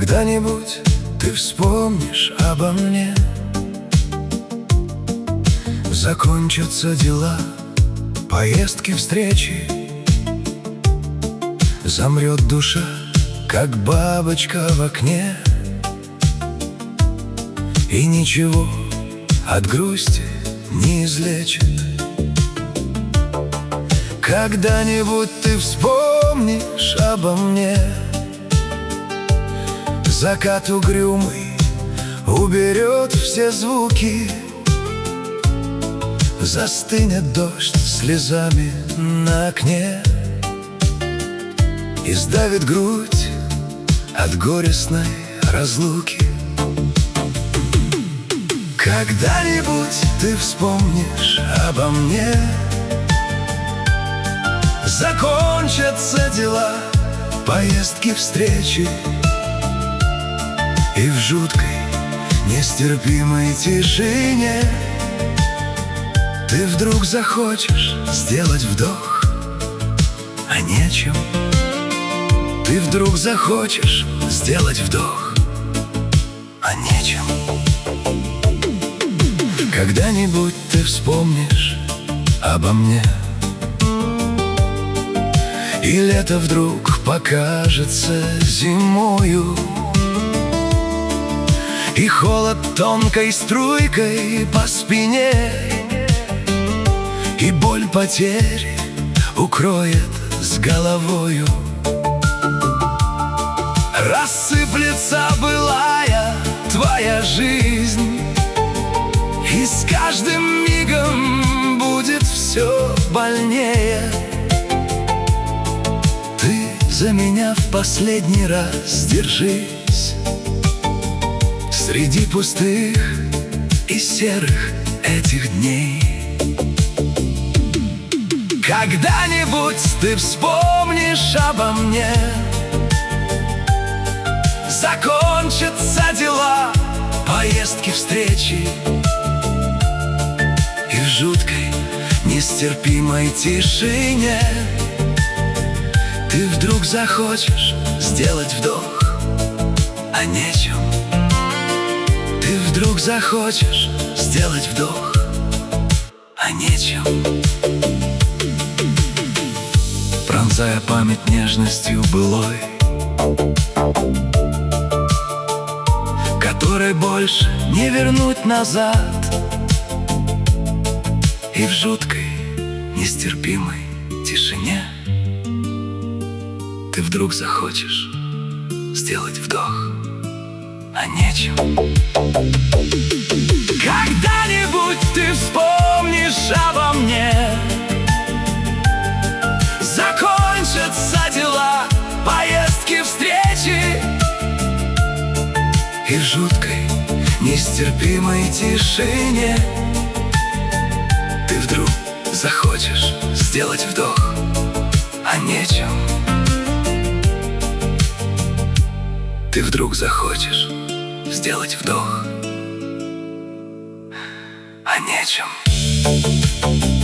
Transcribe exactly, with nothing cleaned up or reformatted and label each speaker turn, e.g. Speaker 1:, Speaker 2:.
Speaker 1: Когда-нибудь ты вспомнишь обо мне, закончатся дела, поездки, встречи. Замрет душа, как бабочка в окне, и ничего от грусти не излечит. Когда-нибудь ты вспомнишь обо мне, закат угрюмый уберет все звуки, застынет дождь слезами на окне и сдавит грудь от горестной разлуки. Когда-нибудь ты вспомнишь обо мне, закончатся дела, поездки, встречи, и в жуткой, нестерпимой тишине ты вдруг захочешь сделать вдох, а нечем. Ты вдруг захочешь сделать вдох, а нечем. Когда-нибудь ты вспомнишь обо мне, и лето вдруг покажется зимою, и холод тонкой струйкой по спине, и боль потери укроет с головою. Рассыплется былая твоя жизнь, и с каждым мигом будет все больнее. Ты за меня в последний раз держись среди пустых и серых этих дней. Когда-нибудь ты вспомнишь обо мне, закончатся дела, поездки, встречи, и в жуткой, нестерпимой тишине ты вдруг захочешь сделать вдох, а нечем. Ты вдруг захочешь сделать вдох, а нечем. Пронзая память нежностью былой, которой больше не вернуть назад, и в жуткой, нестерпимой тишине ты вдруг захочешь сделать вдох, а нечем. Когда-нибудь ты вспомнишь обо мне, закончатся дела, поездки, встречи, и в жуткой, нестерпимой тишине ты вдруг захочешь сделать вдох, а нечем. Ты вдруг захочешь сделать вдох, а нечем.